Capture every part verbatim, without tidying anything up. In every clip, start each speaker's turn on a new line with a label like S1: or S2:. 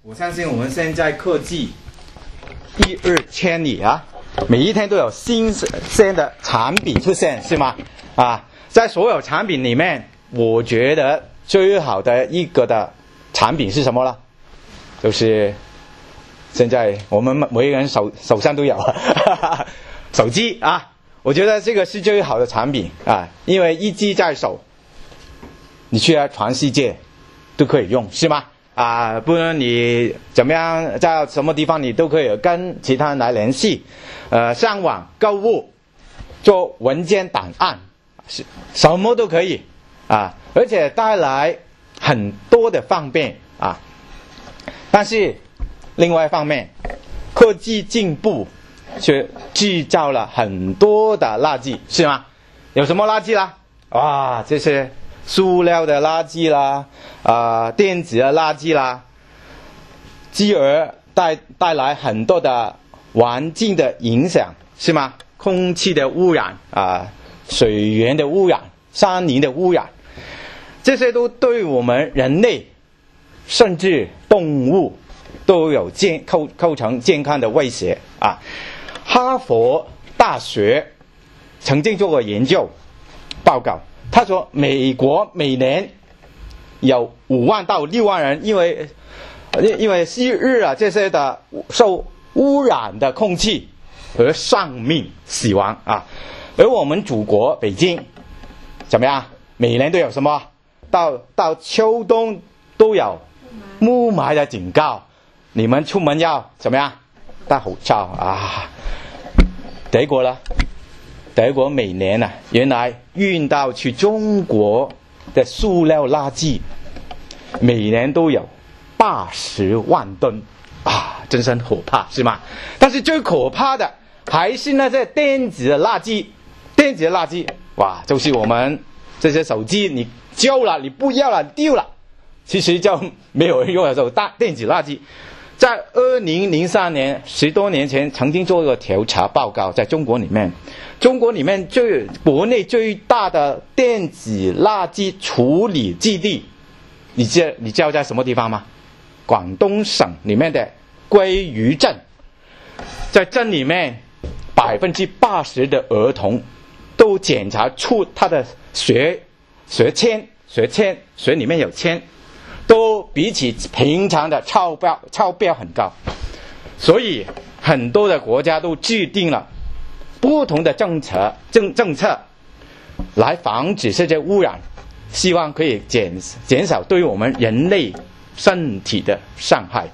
S1: 我相信我们现在科技一日千里啊，每一天都有新鲜的产品出现，是吗？啊，在所有产品里面，我觉得最好的一个的产品是什么呢？就是现在我们每个人手手上都有手机啊，我觉得这个是最好的产品啊，因为一机在手，你去了全世界都可以用，是吗？啊，不论你怎么样，在什么地方你都可以跟其他人来联系，呃，上网购物，做文件档案，是什么都可以啊，而且带来很多的方便啊。但是另外一方面，科技进步却制造了很多的垃圾，是吗？有什么垃圾啦？哇，这些塑料的垃圾啦，啊、呃，电子的垃圾啦，继而带带来很多的环境的影响，是吗？空气的污染啊、呃，水源的污染，山林的污染，这些都对我们人类甚至动物都有健构构成健康的威胁啊！哈佛大学曾经做过研究报告。他说，美国每年有五万到六万人因为因为昔日啊这些的受污染的空气而丧命死亡啊，而我们祖国北京怎么样？每年都有什么？到到秋冬都有雾霾的警告，你们出门要怎么样？戴口罩啊！德国呢？德国每年啊，原来运到去中国的塑料垃圾，每年都有八十万吨啊，真是很可怕，是吗？但是最可怕的还是那些电子的垃圾，电子的垃圾，哇，就是我们这些手机，你旧了，你不要了，丢了，其实就没有人用的时候，大电子垃圾。在二零零三年，十多年前，曾经做过调查报告，在中国里面，中国里面最国内最大的电子垃圾处理基地，你知道你知道在什么地方吗？广东省里面的鲑鱼镇，在镇里面，百分之八十的儿童都检查出他的血血铅，血铅血里面有铅。都比起平常的超标超标很高，所以很多的国家都制定了不同的政策政政策来防止这些污染，希望可以减减少对我们人类身体的伤害。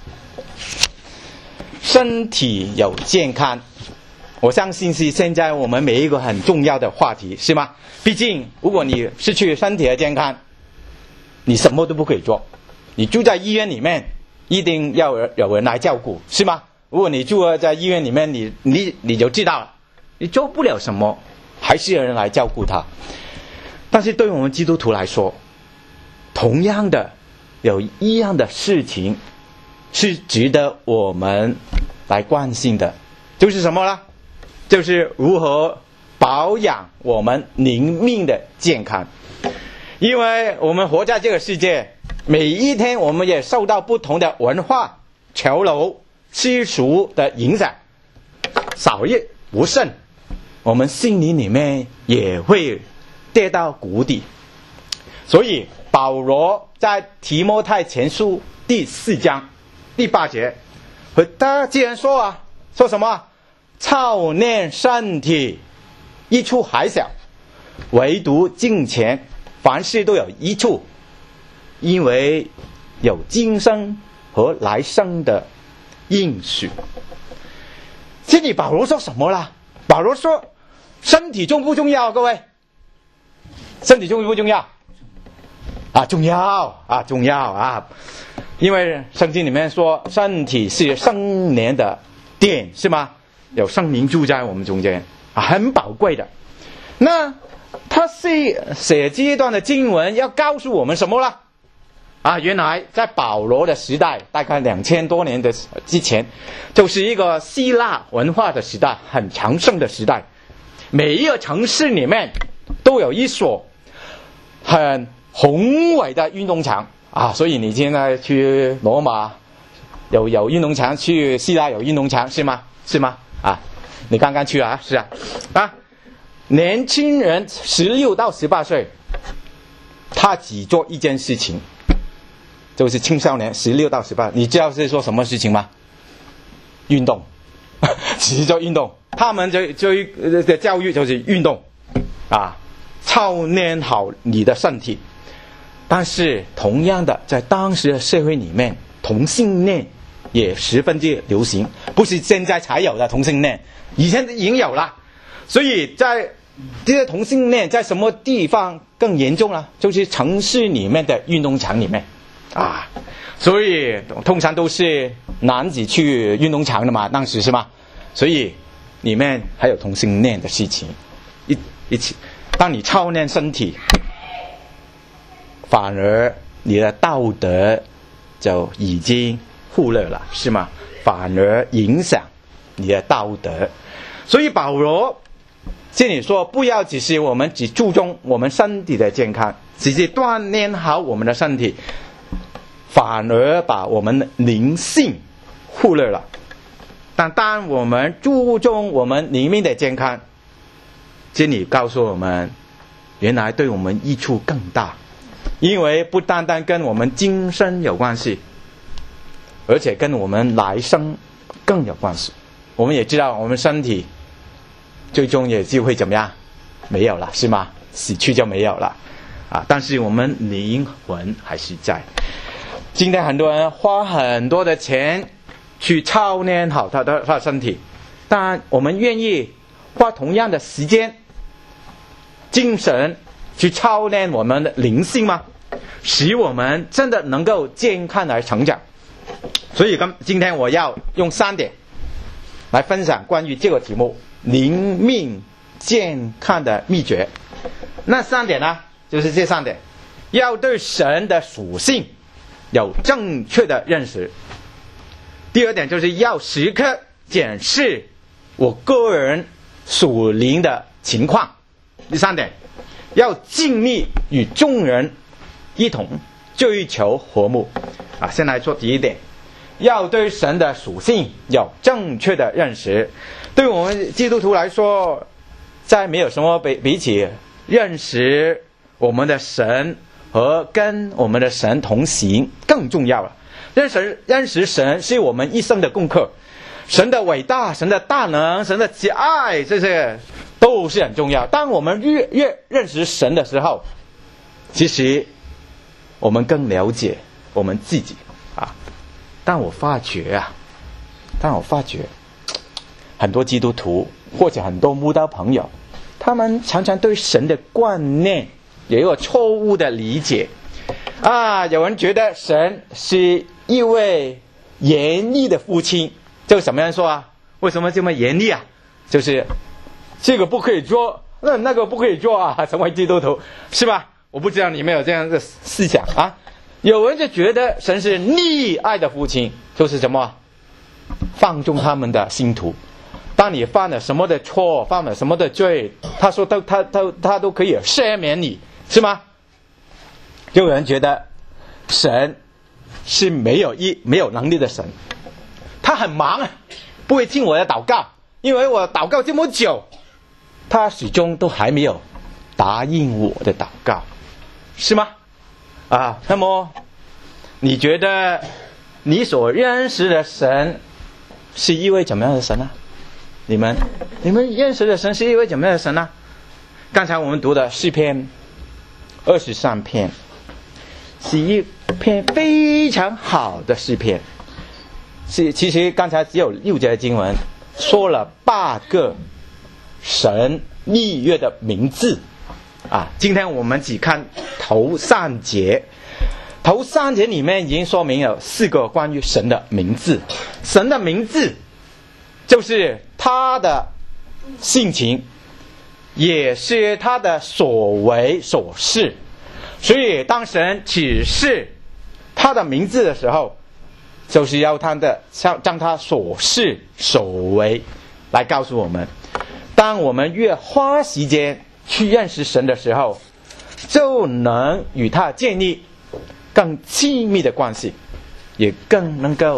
S1: 身体有健康，我相信是现在我们每一个很重要的话题，是吗？毕竟如果你失去身体的健康，你什么都不可以做。你住在医院里面，一定要有人来照顾，是吗？如果你住在医院里面，你你你就知道了，你做不了什么，还是有人来照顾他。但是对于我们基督徒来说，同样的有一样的事情是值得我们来关心的，就是什么呢？就是如何保养我们灵命的健康。因为我们活在这个世界，每一天我们也受到不同的文化潮流世俗的影响，少一不慎，我们心灵里面也会跌到谷底。所以保罗在提摩太前书第四章第八节和大家既然说啊，说什么？操练身体益处还小，唯独敬虔凡事都有益处，因为有今生和来生的应许。这里保罗说什么啦？保罗说身体重不重要？各位，身体重不重要？啊，重要啊，重要啊！因为圣经里面说身体是圣灵的殿，是吗？有圣灵住在我们中间啊，很宝贵的。那他是写这一段的经文要告诉我们什么呢？啊，原来在保罗的时代，大概两千多年的之前，就是一个希腊文化的时代，很强盛的时代。每一个城市里面都有一所很宏伟的运动场啊，所以你现在去罗马有有运动场，去希腊有运动场是吗？是吗？啊，你刚刚去啊？是啊，啊，年轻人十六到十八岁，他只做一件事情，就是青少年十六到十八，你知道是做什么事情吗？运动，只做运动。他们就就的教育就是运动，啊，操练好你的身体。但是同样的，在当时的社会里面，同性恋也十分之流行，不是现在才有的同性恋，以前已经有了。所以在这些同性恋在什么地方更严重了？就是城市里面的运动场里面啊，所以通常都是男子去运动场的嘛，当时是吗？所以里面还有同性恋的事情，一一起，当你操练身体，反而你的道德就已经忽略了，是吗？反而影响你的道德。所以保罗这里说，不要只是我们只注重我们身体的健康，只是锻炼好我们的身体，反而把我们的灵性忽略了。但当我们注重我们里面的健康，这里告诉我们，原来对我们益处更大，因为不单单跟我们今生有关系，而且跟我们来生更有关系。我们也知道，我们身体最终也就会怎么样？没有了，是吗？死去就没有了啊！但是我们灵魂还是在。今天很多人花很多的钱去操练好他的他的身体，但我们愿意花同样的时间、精神去操练我们的灵性吗？使我们真的能够健康来成长。所以今今天我要用三点来分享关于这个题目灵命健康的秘诀。那三点呢，就是这三点：要对神的属性有正确的认识。第二点就是要时刻检视我个人属灵的情况。第三点，要尽力与众人一同追求和睦。啊，先来说第一点，要对神的属性有正确的认识。对我们基督徒来说，再没有什么比比起认识我们的神和跟我们的神同行更重要了。认识认识神是我们一生的功课，神的伟大、神的大能、神的慈爱，这些都是很重要。当我们越越认识神的时候，其实我们更了解我们自己啊。但我发觉啊，但我发觉很多基督徒或者很多慕道朋友，他们常常对神的观念有一个错误的理解啊。有人觉得神是一位严厉的父亲，就怎么样说啊？为什么这么严厉啊？就是这个不可以做，那那个不可以做啊，成为基督徒是吧？我不知道你们有这样的思想啊。有人就觉得神是溺爱的父亲，就是什么放纵他们的信徒，当你犯了什么的错，犯了什么的罪，他说都他他他都可以赦免你，是吗？有人觉得神是没有一没有能力的神，他很忙啊，不会听我的祷告，因为我祷告这么久，他始终都还没有答应我的祷告，是吗？啊，那么你觉得你所认识的神是一位怎么样的神呢？你们你们认识的神是一位怎么样的神呢？刚才我们读的诗篇二十三篇是一篇非常好的诗篇，是其实刚才只有六节经文说了八个神立约的名字啊。今天我们只看头三节，头三节里面已经说明有四个关于神的名字。神的名字就是他的性情，也是他的所为所事。所以当神启示他的名字的时候，就是要他的将他所事所为来告诉我们。当我们越花时间去认识神的时候，就能与他建立更亲密的关系，也更能够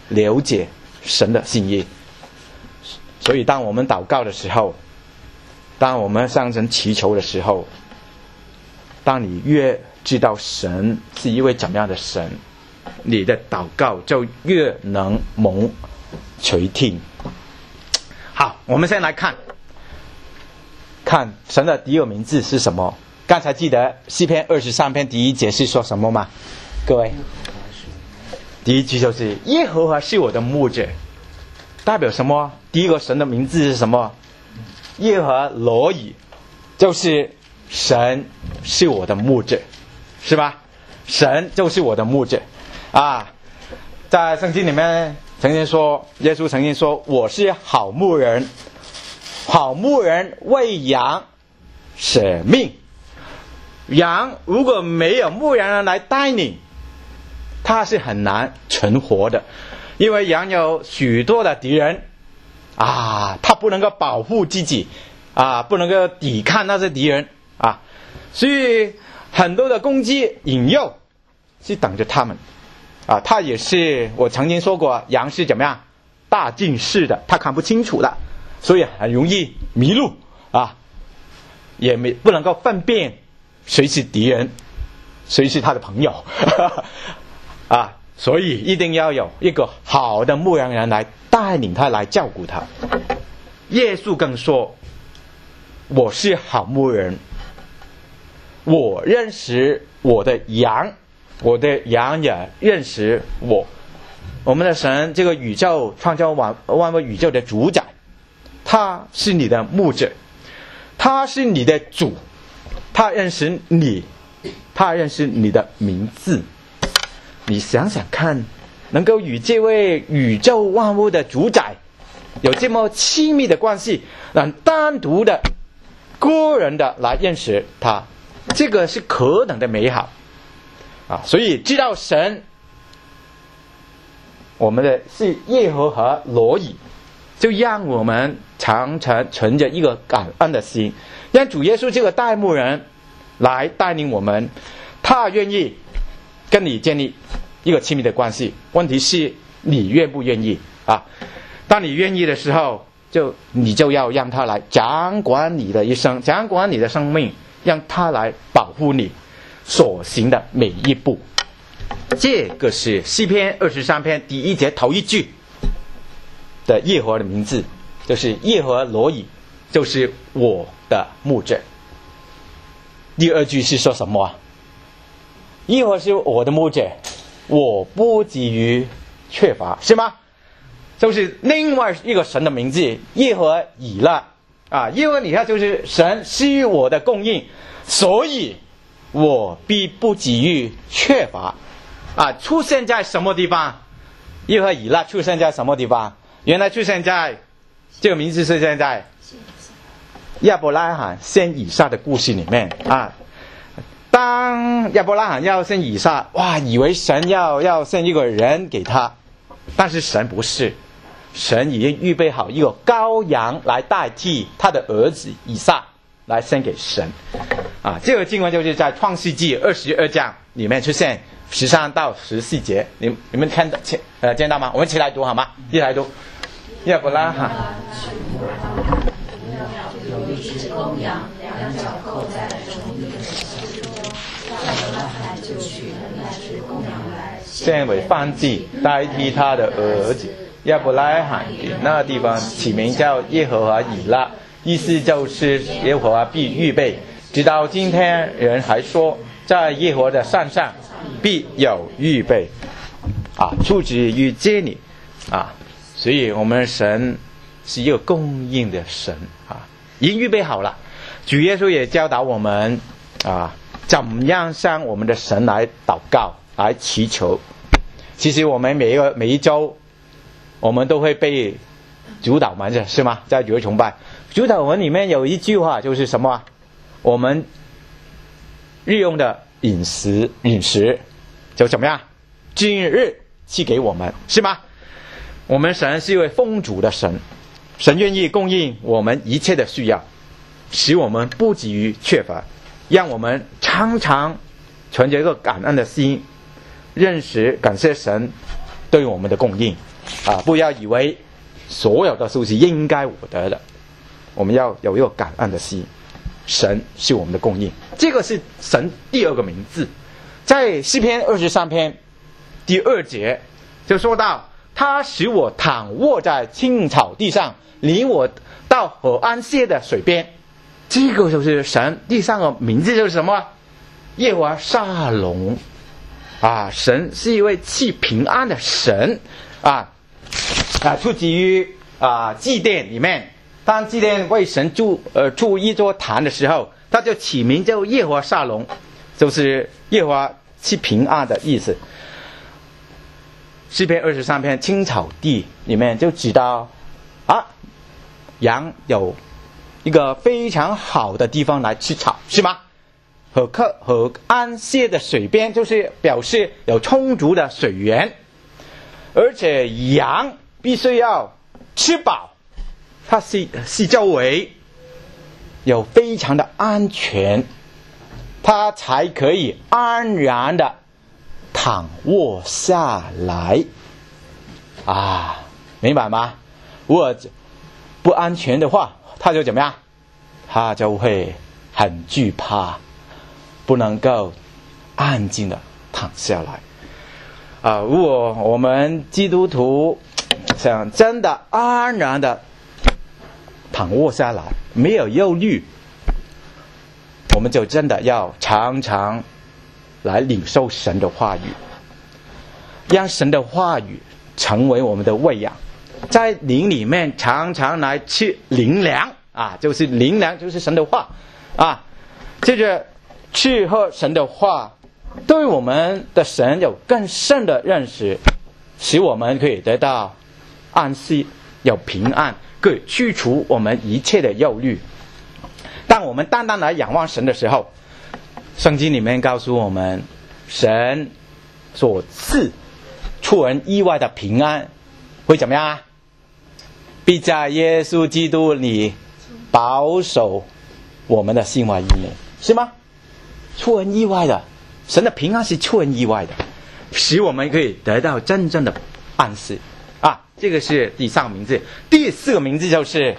S1: 了解神的心意。所以当我们祷告的时候，当我们向神祈求的时候，当你越知道神是一位怎么样的神，你的祷告就越能蒙垂听。好，我们先来看看神的第二名字是什么。刚才记得诗篇二十三篇第一节是说什么吗？各位，第一句就是耶和华是我的牧者，代表什么？第一个神的名字是什么？耶和华罗以，就是神是我的牧者，是吧？神就是我的牧者啊！在圣经里面曾经说，耶稣曾经说，我是好牧人，好牧人为羊舍命。羊如果没有牧羊人来带领，它是很难存活的，因为羊有许多的敌人啊，它不能够保护自己啊，不能够抵抗那些敌人啊，所以很多的攻击引诱是等着他们啊。它也是我曾经说过，羊是怎么样大近视的，它看不清楚的，所以很容易迷路啊，也没不能够分辨谁是敌人，谁是他的朋友啊，所以一定要有一个好的牧羊人来带领他，来照顾他。耶稣更说，我是好牧人，我认识我的羊，我的羊也认识我。我们的神，这个宇宙创造万万物宇宙的主宰，他是你的牧者，他是你的主，他认识你，他认识你的名字。你想想看，能够与这位宇宙万物的主宰有这么亲密的关系，让单独的个人的来认识他，这个是何等的美好啊！所以知道神我们的是耶和华罗以，就让我们常常存着一个感恩的心，让主耶稣这个带牧人来带领我们，他愿意跟你建立一个亲密的关系，问题是你愿不愿意啊？当你愿意的时候，就你就要让他来掌管你的一生，掌管你的生命，让他来保护你所行的每一步。这个是诗篇二十三篇第一节头一句的耶和华的名字，就是耶和华罗以，就是我的牧者。第二句是说什么啊？耶和华是我的牧者，我不至于缺乏，是吗？就是另外一个神的名字，耶和华以勒啊，耶和华以勒就是神是我的供应，所以我必不至于缺乏啊。出现在什么地方？耶和华以勒出现在什么地方？原来出现在这个名字是现在亚伯拉罕生以撒的故事里面啊。当亚伯拉罕要生以撒，哇，以为神要要生一个人给他，但是神不是，神已经预备好一个羔羊来代替他的儿子以撒来生给神啊。这个经文就是在创世纪二十二章里面出现十三到十四节，你你们看到呃见到吗？我们一起来读好吗？一起来读。亚伯拉罕
S2: 有一只公羊，两脚扣在中间，亚伯拉罕就取了那只公羊来
S1: 献为燔祭，代替他的儿子。亚伯拉罕给那地方起名叫耶和华以勒，意思就是耶和华必预备。直到今天，人还说，在耶和华的山上必有预备啊，出自于这里啊。所以我们神是一个供应的神啊，已经预备好了。主耶稣也教导我们啊，怎么样向我们的神来祷告，来祈求。其实我们每一个每一周，我们都会背主祷文，是吗？在主日崇拜，主祷文里面有一句话就是什么？我们日用的饮食饮食就怎么样？今日赐给我们，是吗？我们神是一位丰足的神，神愿意供应我们一切的需要，使我们不至于缺乏，让我们常常存着一个感恩的心，认识感谢神对我们的供应啊，不要以为所有的都是应该我得的，我们要有一个感恩的心。神是我们的供应，这个是神第二个名字。在诗篇二十三篇第二节就说到，他使我躺卧在青草地上，领我到河安歇的水边。这个就是神第三个名字，就是什么？耶和华沙龙啊，神是一位赐平安的神啊啊，出自于啊祭奠里面。当祭奠为神筑呃筑一座坛的时候，他就起名叫耶和华沙龙，就是耶和华赐平安的意思。诗篇二十三篇青草地里面就知道啊，羊有一个非常好的地方来吃草，是吗？河客河安歇的水边，就是表示有充足的水源，而且羊必须要吃饱，它是是周围有非常的安全，它才可以安然的躺卧下来啊，明白吗？如果不安全的话，它就怎么样？它就会很惧怕，不能够安静的躺下来啊！如果我们基督徒想真的安然的躺卧下来，没有忧虑，我们就真的要常常来领受神的话语，让神的话语成为我们的喂养，在灵里面常常来吃灵粮啊，就是灵粮就是神的话啊，接着去喝神的话，对我们的神有更深的认识，使我们可以得到安息，有平安，可以去除我们一切的忧虑。当我们单单来仰望神的时候，圣经里面告诉我们，神所赐出人意外的平安会怎么样啊？必在耶稣基督里保守我们的心怀意念，是吗？出人意外的，神的平安是出人意外的，使我们可以得到真正的安息啊！这个是第三个名字。第四个名字就是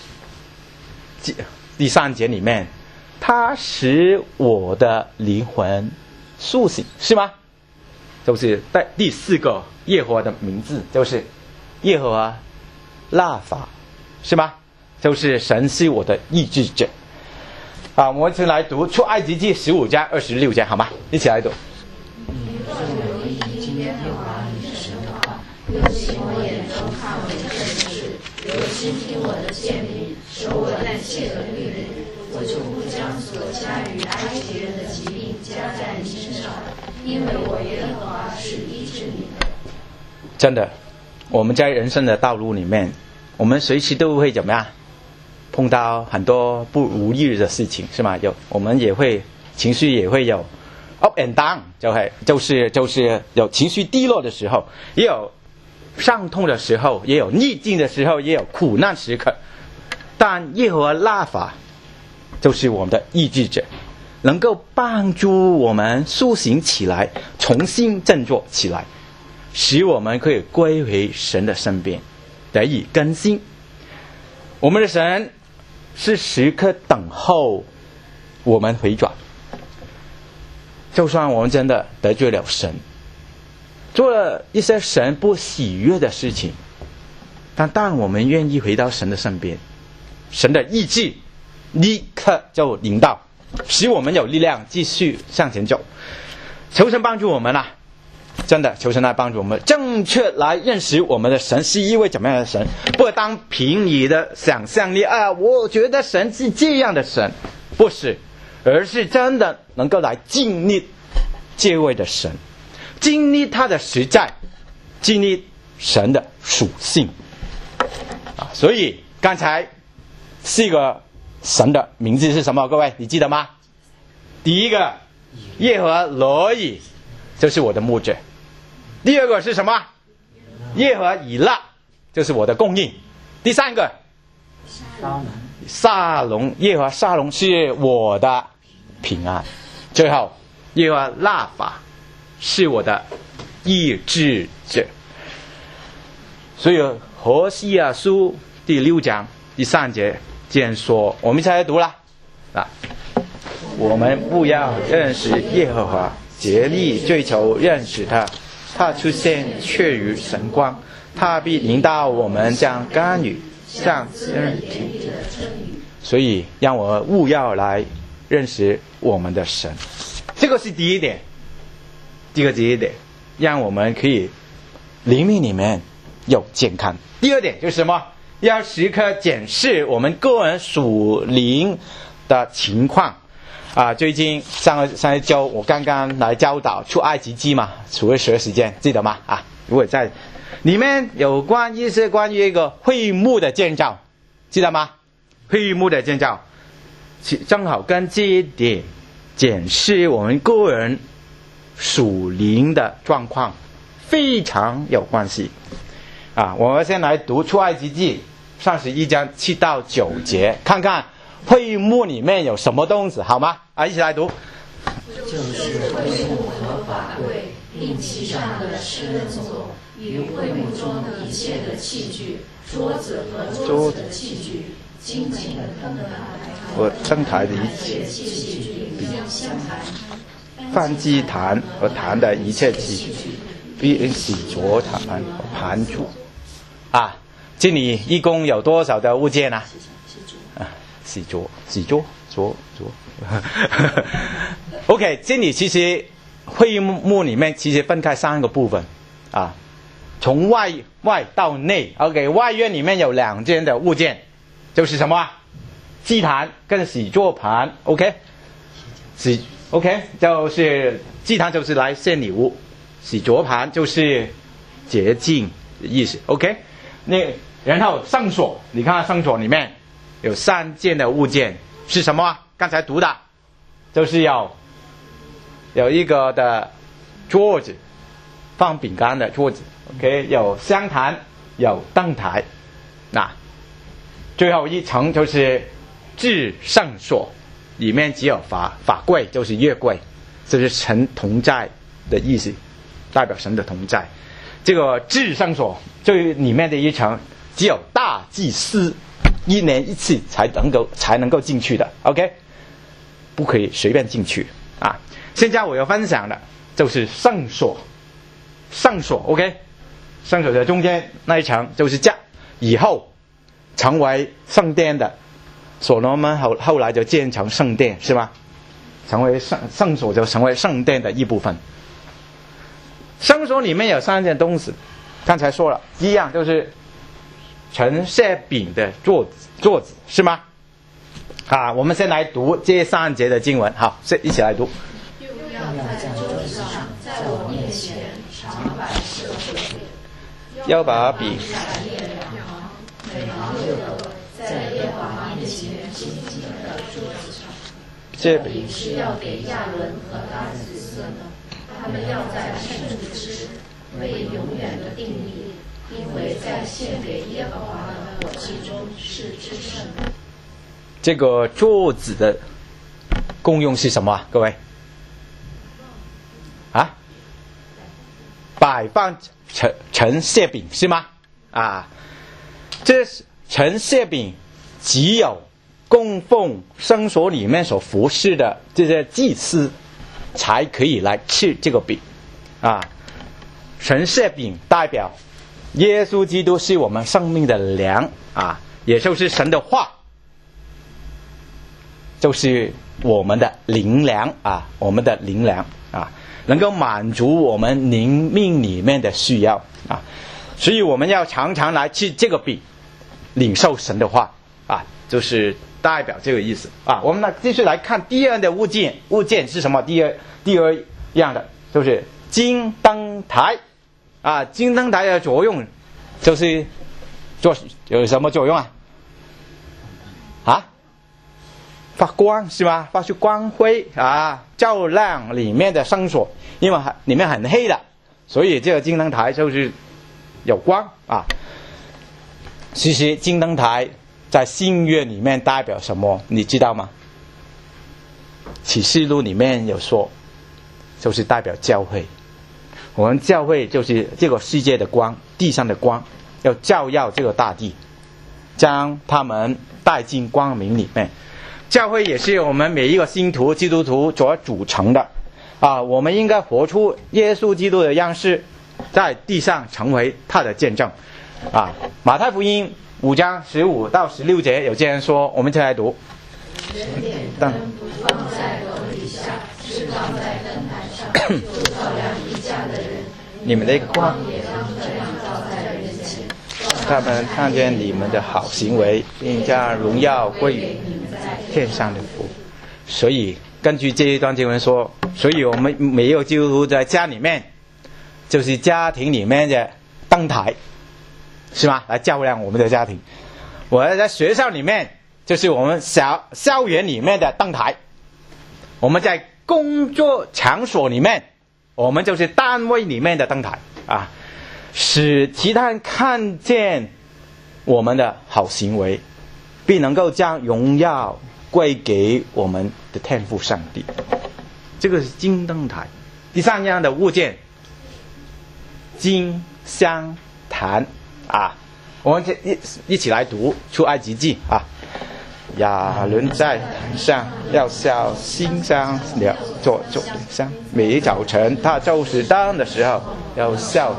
S1: 第三节里面，他使我的灵魂苏醒，是吗？就是第四个耶和华的名字，就是耶和华拉法，是吗？就是神是我的医治者啊！我们一起来读出埃及记十五章二十六节，好吗？一起来读。
S2: 你若留意今耶和华你的神话，又行我眼中看为正的事，又倾听我的诫命，守我但切的律例，我就不将所加于埃及人的疾病加在你身上，因为我耶和华是医治你的。
S1: 真的，我们在人生的道路里面，我们随时都会怎么样？碰到很多不如意的事情，是吗？有，我们也会情绪也会有 up and down， 就会就是就是有情绪低落的时候，也有伤痛的时候，也有逆境的时候，也有苦难时刻。但耶和华拉法就是我们的医治者，能够帮助我们苏醒起来，重新振作起来，使我们可以归回神的身边，得以更新。我们的神是时刻等候我们回转，就算我们真的得罪了神，做了一些神不喜悦的事情，但当我们愿意回到神的身边，神的意志立刻就临到，使我们有力量继续向前走。求神帮助我们啦、啊！真的，求神来帮助我们正确来认识我们的神是一位怎么样的神，不当凭你的想象力啊，我觉得神是这样的神，不是，而是真的能够来经历这位的神，经历他的实在，经历神的属性啊。所以刚才四个神的名字是什么？各位你记得吗？第一个耶和华罗以，就是我的牧者。第二个是什么？耶和华以勒，就是我的供应。第三个沙龙，耶和华沙龙是我的平安。最后耶和华拉法是我的医治者。 所以何西阿书第六章第三节这样说，我们一起来读了啊。我们不要认识耶和华，竭力追求认识他。他出现却于神光，他必引导我们将甘雨像滋润田地的春雨。所以让我们务要来认识我们的神，这个是第一点。这个第一点，让我们可以灵命里面有健康。第二点就是什么？要时刻检视我们个人属灵的情况。啊，最近上个上一周我刚刚来教导出埃及记嘛，除了十时间，记得吗？啊，如果在里面有关一些关于一个会幕的建造，记得吗？会幕的建造，正好跟这一点检视我们个人属灵的状况非常有关系。啊，我们先来读出埃及记三十一章七到九节，看看会幕里面有什么东西，好吗？啊，一起来读。
S2: 就是会幕和法柜，并其上的施恩座，与会幕中一切的器具，桌子和桌子的器具，金金的灯台
S1: 和灯台的一切
S2: 器具，并香坛、
S1: 燔祭坛和坛的一切器具，并洗濯坛和盘柱。啊，这里一共有多少的物件啊？啊，洗濯、洗濯、濯、濯。OK， 这里其实会幕里面其实分开三个部分啊，从外外到内。OK， 外院里面有两件的物件，就是什么？祭坛跟洗濯盘。OK， 洗 OK 就是祭坛就是来献礼物，洗濯盘就是洁净的意思。OK， 那然后圣所，你看圣所里面有三件的物件是什么？刚才读的，就是有有一个的桌子，放饼干的桌子。OK， 有香坛，有灯台。那最后一层就是至圣所，里面只有法法柜，就是约柜，这是神同在的意思，代表神的同在。这个至圣所最里面的一层，只有大祭司一年一次才能够才能够进去的。OK， 不可以随便进去啊。现在我要分享的就是圣所，圣所 OK， 圣所的中间那一层就是这以后成为圣殿的。所罗门后后来就建成圣殿，是吗？成为圣圣所就成为圣殿的一部分。圣所里面有三件东西，刚才说了，一样就是陈设饼的桌子，桌子是吗？啊，我们先来读这三节的经文，好，一起来读。
S2: 又要在桌子上，在我面前常摆设饼，
S1: 要把饼
S2: 每行六个，在耶和华面前紧紧的桌子上。
S1: 这
S2: 饼是要给亚伦和他子孙的，他们要在圣处吃，为永远的定力，因为在献给耶和华的火祭中是至圣的。
S1: 这个桌子的功用是什么啊？各位啊，摆放陈陈设饼是吗？啊，这陈设饼只有供奉圣所里面所服侍的这些祭司才可以来吃这个饼啊。陈设饼代表耶稣基督是我们生命的粮啊，也就是神的话，就是我们的灵粮啊，我们的灵粮啊，能够满足我们灵命里面的需要啊，所以我们要常常来吃这个饼，领受神的话啊，就是代表这个意思啊。我们来继续来看第二的物件，物件是什么？第二第二样的就是金灯台啊，金灯台的作用就是做有什么作用啊？啊？发光是吧？发出光辉啊，照亮里面的圣所，因为里面很黑的，所以这个金灯台就是有光啊。其实金灯台在新约里面代表什么？你知道吗？启示录里面有说，就是代表教会。我们教会就是这个世界的光，地上的光要照耀这个大地，将他们带进光明里面。教会也是我们每一个信徒基督徒所组成的啊，我们应该活出耶稣基督的样式，在地上成为他的见证啊。马太福音五章十五到十六节有这样说，我们一起来读。
S2: 人点灯不放在篓底下，是放在灯台上，就照亮一家的人。
S1: 你们的光
S2: 也当这样照在人前，
S1: 他们看见你们的好行为，并将荣耀归于天上的父。所以根据这一段经文说，所以我们每一个基督徒在家里面，就是家庭里面的灯台，是吗？来照亮我们的家庭。我在学校里面，就是我们小校园里面的灯台。我们在工作场所里面，我们就是单位里面的灯台啊，使其他人看见我们的好行为，并能够将荣耀归给我们的天父上帝。这个是金灯台。第三样的物件，金香坛啊，我们一一起来读出埃及记啊。亚伦在坛上要烧馨香料做做香，每早晨他就是灯的时候要烧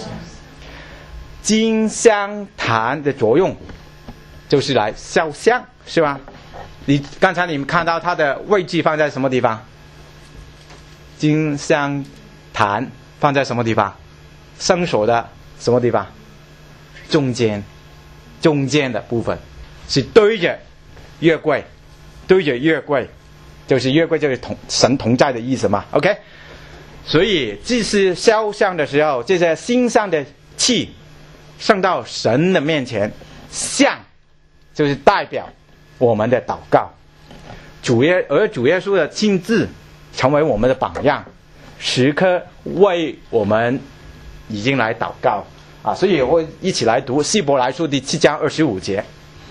S1: 金香坛的作用，就是来烧香，是吧？你刚才你们看到它的位置放在什么地方？金香坛放在什么地方？圣所的什么地方？中间，中间的部分是对着约柜，对着约柜，就是约柜就是同神同在的意思嘛。OK， 所以祭司烧香的时候，这些馨香的气上到神的面前，香就是代表我们的祷告。主耶而主耶稣的亲自成为我们的榜样，时刻为我们已经来祷告啊！所以我一起来读希伯来书第七章二十五节。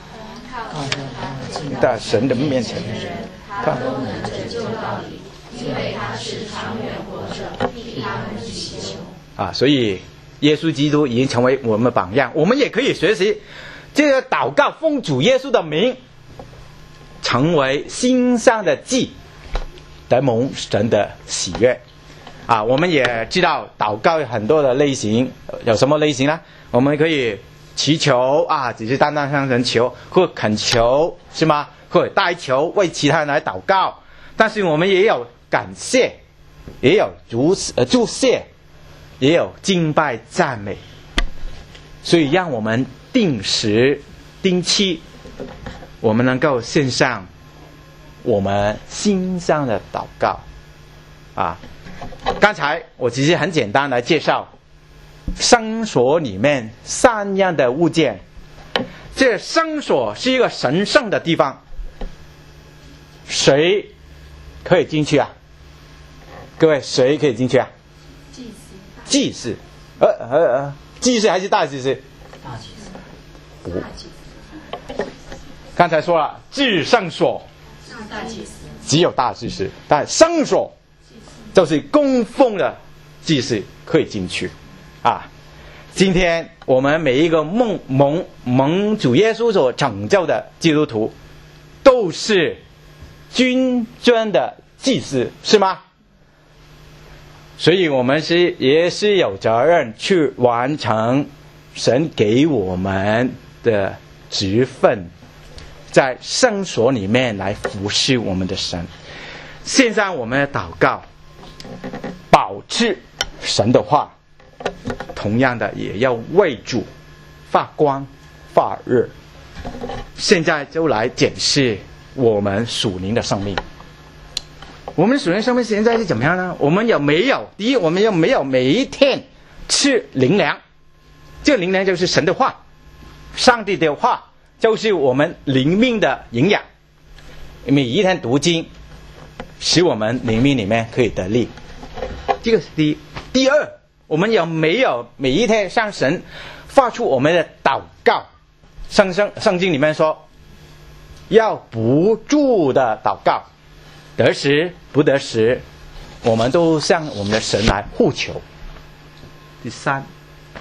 S1: 在神的面前，
S2: 他都能拯救到底，因为他是长远活着，替他们祈求。
S1: 啊，所以耶稣基督已经成为我们的榜样，我们也可以学习这个祷告，奉主耶稣的名，成为馨香的祭，得蒙神的喜悦。啊，我们也知道祷告有很多的类型，有什么类型呢？我们可以祈求啊，只是单单向神求，或恳求，是吗？或者代求，为其他人来祷告。但是我们也有感谢，也有祝呃祝谢，也有敬拜赞美。所以让我们定时定期，我们能够献上我们心上的祷告啊。刚才我只是很简单来介绍圣所里面三样的物件。这圣所是一个神圣的地方，谁可以进去啊？各位，谁可以进去啊？
S2: 祭司。
S1: 祭司，呃呃呃，祭司还是大祭司？
S2: 大祭司。
S1: 不，刚才说了，至圣所
S2: 大祭司
S1: 只有大祭司，但圣所就是供奉的祭司可以进去啊。今天我们每一个蒙蒙蒙主耶稣所拯救的基督徒，都是君尊的祭司，是吗？所以我们是也是有责任去完成神给我们的职分，在圣所里面来服侍我们的神。现在我们的祷告，保持神的话，同样的也要为主发光发热。现在就来检视我们属灵的生命。我们属灵生命现在是怎么样呢？我们有没有？第一，我们有没有每一天吃灵粮？这个灵粮就是神的话，上帝的话就是我们灵命的营养。每一天读经，使我们灵命里面可以得力。这个是第一。第二，我们有没有每一天向神发出我们的祷告？圣圣圣经里面说，要不住的祷告，得时不得时，我们都向我们的神来呼求。第三，我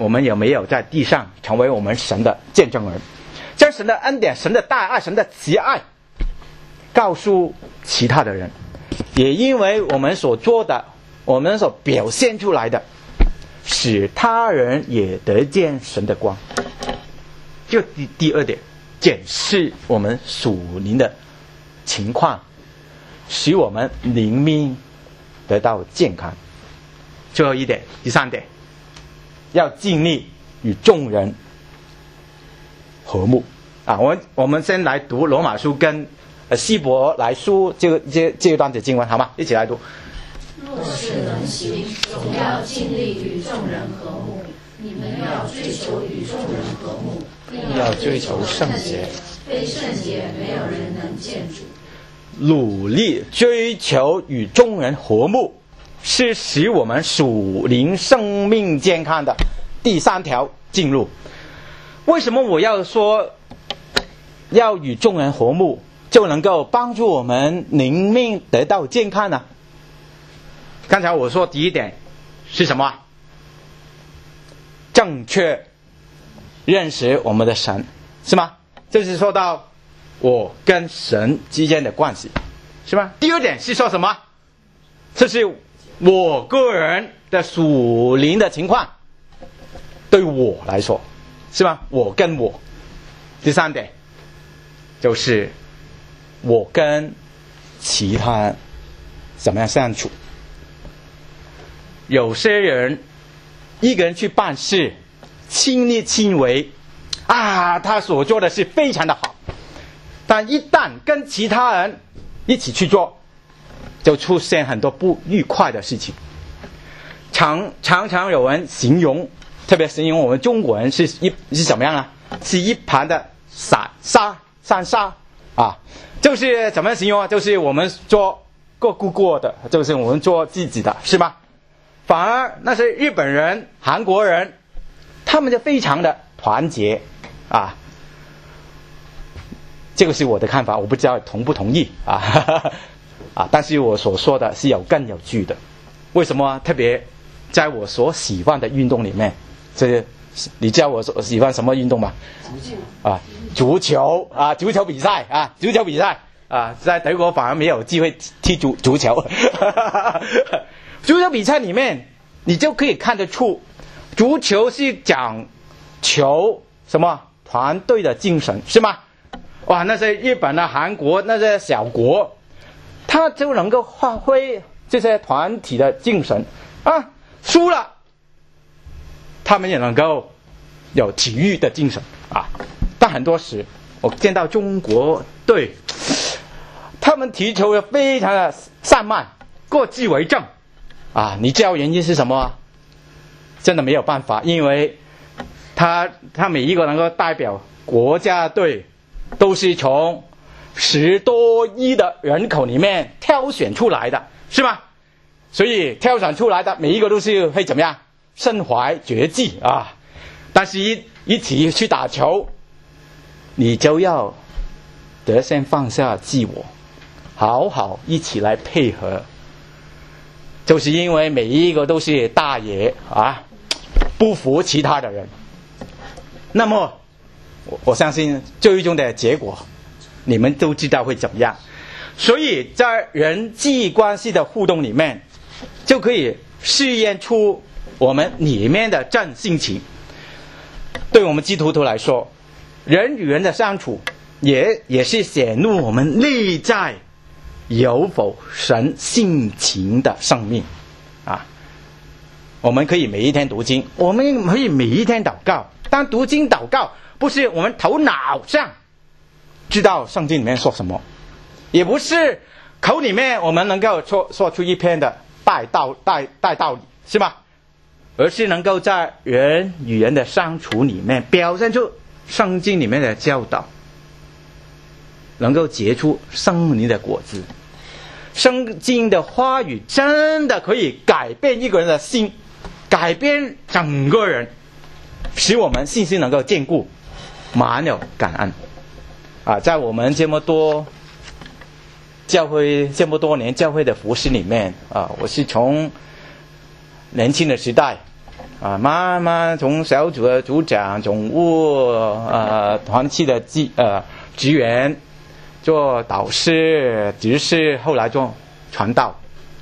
S1: 我们有没有在地上成为我们神的见证人，将神的恩典、神的大爱、神的慈爱告诉其他的人，也因为我们所做的，我们所表现出来的，使他人也得见神的光。就第第二点，检视我们属灵的情况，使我们灵命得到健康。最后一点，第三点，要尽力与众人和睦啊！我我们先来读罗马书跟呃希伯来书这个这这一段的经文，好吗？一起来读。
S2: 若是能行，总要尽力与众人和睦。你们要追求与众人和睦，并要追求圣洁。非圣洁，没有人能见主。
S1: 努力追求与众人和睦，是使我们属灵生命健康的第三条进路。为什么我要说要与众人和睦，就能够帮助我们灵命得到健康呢？刚才我说第一点是什么？正确认识我们的神，是吗？就是说到我跟神之间的关系，是吗？第二点是说什么？这是我个人的属灵的情况，对我来说，是吗？我跟我。第三点就是我跟其他人怎么样相处。有些人一个人去办事，亲力亲为啊，他所做的是非常的好，但一旦跟其他人一起去做，就出现很多不愉快的事情。常常常有人形容，特别形容我们中国人是一是怎么样啊？是一盘的散沙散沙啊，就是怎么形容啊？就是我们做各顾过的，就是我们做自己的，是吗？反而那些日本人、韩国人，他们就非常的团结啊。这个是我的看法，我不知道同不同意啊哈哈啊！但是我所说的是有根有据的。为什么？特别在我所喜欢的运动里面，这你知道我所喜欢什么运动吗？足球啊，足球啊，足球比赛啊，足球比赛啊，在德国反而没有机会踢足足球。足球比赛里面，你就可以看得出，足球是讲求什么团队的精神，是吗？哇，那些日本啊、韩国那些小国，他就能够发挥这些团体的精神啊，输了，他们也能够有体育的精神啊。但很多时，我见到中国队，他们踢球也非常的散漫，各自为政。啊，你知道原因是什么？真的没有办法，因为他他每一个能够代表国家队，都是从十多亿的人口里面挑选出来的，是吗？所以挑选出来的每一个都是会怎么样？身怀绝技啊！但是一一起去打球，你就要得先放下自我，好好一起来配合。就是因为每一个都是大爷啊，不服其他的人，那么 我, 我相信最终的结果你们都知道会怎么样。所以在人际关系的互动里面，就可以试验出我们里面的正性情。对我们基督徒来说，人与人的相处也也是显露我们内在有否神性情的生命啊。我们可以每一天读经，我们可以每一天祷告，但读经祷告不是我们头脑上知道圣经里面说什么，也不是口里面我们能够说说出一篇的大道大大道理，是吧？而是能够在人与人的相处里面表现出圣经里面的教导，能够结出圣灵的果子。圣经的话语真的可以改变一个人的心，改变整个人，使我们信心能够坚固，满有感恩啊！在我们这么多教会这么多年教会的服事里面啊，我是从年轻的时代啊，慢慢从小组的组长、总务、呃团契的职呃职员，做导师、执事，后来做传道。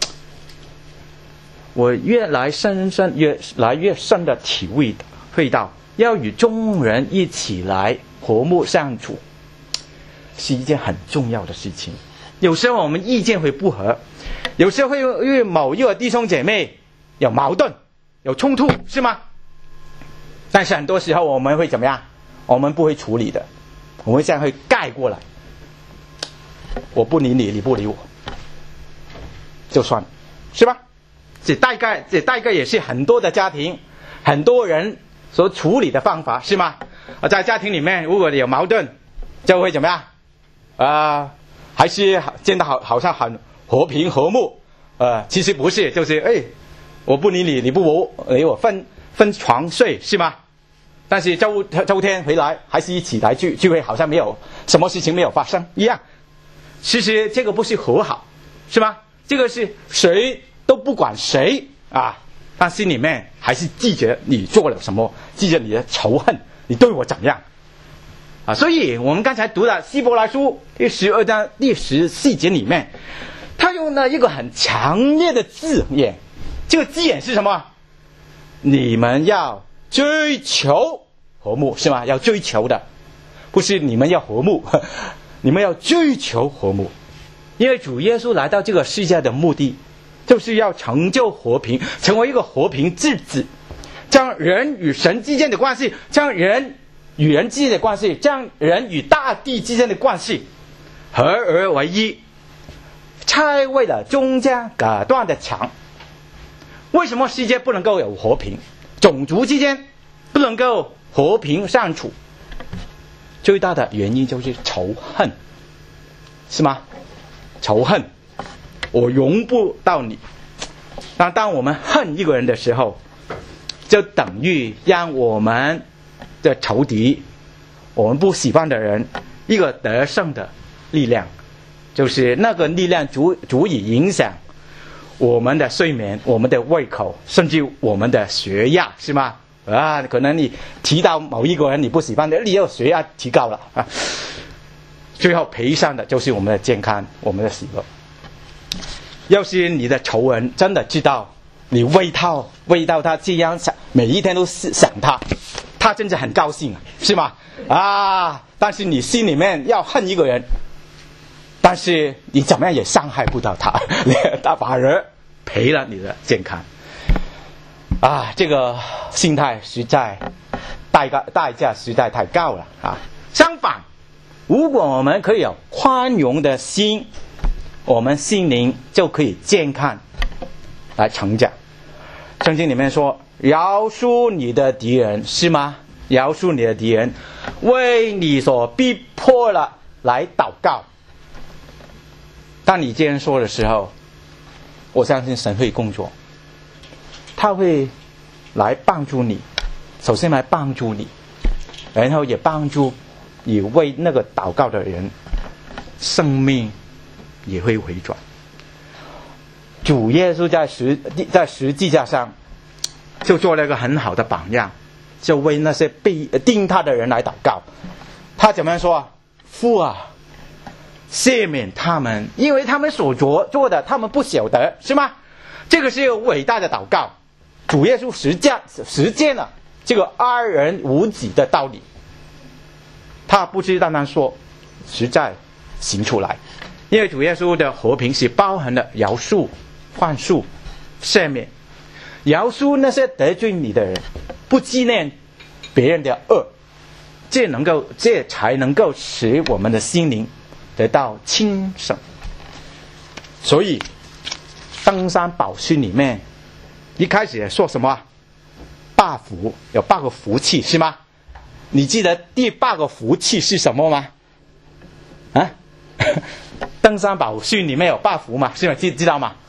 S1: 我越来深深越来越深的体会会到，要与众人一起来和睦相处，是一件很重要的事情。有时候我们意见会不合，有时候会因为某一个弟兄姐妹有矛盾、有冲突，是吗？但是很多时候我们会怎么样？我们不会处理的，我们这样会盖过来。我不理你，你不理我，就算了，是吧？这大概这大概也是很多的家庭、很多人所处理的方法，是吗？啊，在家庭里面，如果有矛盾，就会怎么样？啊、呃，还是见到好好像很和平和睦，呃，其实不是，就是哎，我不理你，你不我理我，分分床睡，是吗？但是周周天回来还是一起来聚聚会，好像没有什么事情没有发生一样。其实这个不是和好，是吗？这个是谁都不管谁啊，但心里面还是记着你做了什么，记着你的仇恨，你对我怎么样啊？所以我们刚才读的希伯来书第十二章第十四节里面，他用了一个很强烈的字眼，这个字眼是什么？你们要追求和睦，是吗？要追求的，不是你们要和睦，你们要追求和睦。因为主耶稣来到这个世界的目的，就是要成就和平，成为一个和平之子，将人与神之间的关系，将人与人之间的关系，将人与大地之间的关系合而为一，拆为了中间隔断的墙。为什么世界不能够有和平？种族之间不能够和平相处，最大的原因就是仇恨，是吗？仇恨，我容不到你。但当我们恨一个人的时候，就等于让我们的仇敌，我们不喜欢的人，一个得胜的力量，就是那个力量足足以影响我们的睡眠、我们的胃口，甚至我们的血压，是吗？啊，可能你提到某一个人你不喜欢的，你又血压提高了啊，最后赔上的就是我们的健康、我们的喜乐。要是你的仇人真的知道你为他为到他这样想，每一天都想他，他真的很高兴，是吗？啊，但是你心里面要恨一个人，但是你怎么样也伤害不到他，他反而赔了你的健康。啊，这个心态实在代价代价实在太高了啊！相反，如果我们可以有宽容的心，我们心灵就可以健康来成长。圣经里面说，饶恕你的敌人，是吗？饶恕你的敌人，为你所逼迫了来祷告。当你这样说的时候，我相信神会工作，他会来帮助你，首先来帮助你，然后也帮助你为那个祷告的人生命也会回转。主耶稣在十在十字架上就做了一个很好的榜样，就为那些被钉他的人来祷告。他怎么样说？父啊，赦免他们，因为他们所做做的他们不晓得，是吗？这个是一个伟大的祷告。主耶稣实践实践了这个爱人如己的道理，他不是单单说，实在行出来。因为主耶稣的和平是包含了饶恕、宽恕、赦免，饶恕那些得罪你的人，不纪念别人的恶，这能够这才能够使我们的心灵得到清省。所以登山宝训里面一开始说什么？八福，有八个福气，是吗？你记得第八个福气是什么吗？啊？登山宝训里面有八福嘛？是吗？知知道吗？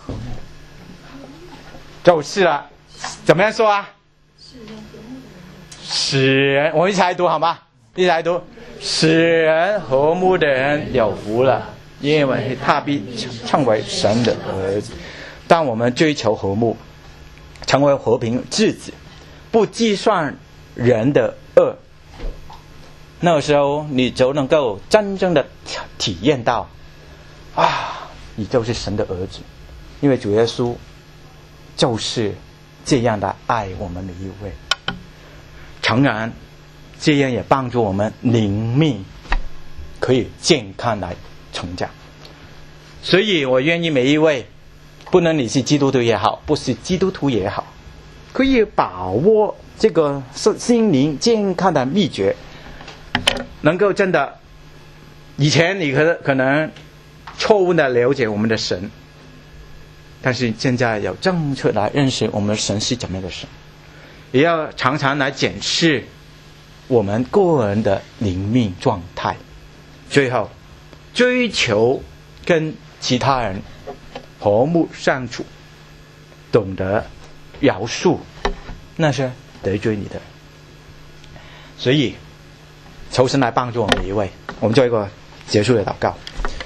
S1: 就是了。怎么样说啊？使人，我们一起来读好吗？一起来读。使人和睦的人有福了，因为他必称为神的儿子。当我们追求和睦，成为和平之子， 不计算人的恶，那个时候你就能够真正的体验到啊，你就是神的儿子，因为主耶稣就是这样的爱我们的一位。诚然这样也帮助我们灵命可以健康来成长。所以我愿意每一位，不论你是基督徒也好，不是基督徒也好，可以把握这个心灵健康的秘诀，能够真的，以前你可可能错误的了解我们的神，但是现在要正确来认识我们的神是怎么样的神，也要常常来检视我们个人的灵命状态，最后追求跟其他人和睦相处，懂得饶恕那些得罪你的人。所以求神来帮助我们每一位。我们做一个结束的祷告。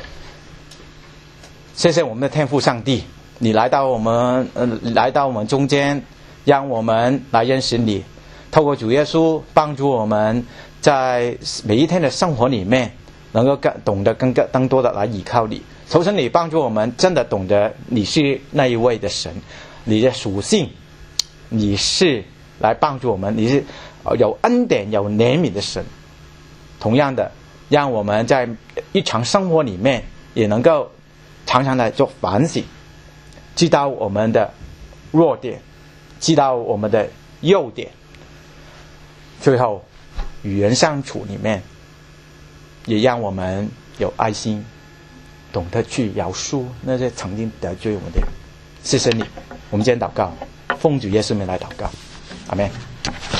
S1: 谢谢我们的天父上帝，你来到我们呃来到我们中间，让我们来认识你，透过主耶稣帮助我们在每一天的生活里面能够更懂得更更多的来依靠你。求神你帮助我们真的懂得你是那一位的神，你的属性，你是来帮助我们，你是有恩典有怜悯的神。同样的，让我们在日常生活里面也能够常常来做反省，知道我们的弱点，知道我们的优点，最后与人相处里面也让我们有爱心，懂得去饶恕那些曾经得罪我们的人。谢谢你，我们今天祷告，奉主耶稣名来祷告，阿们。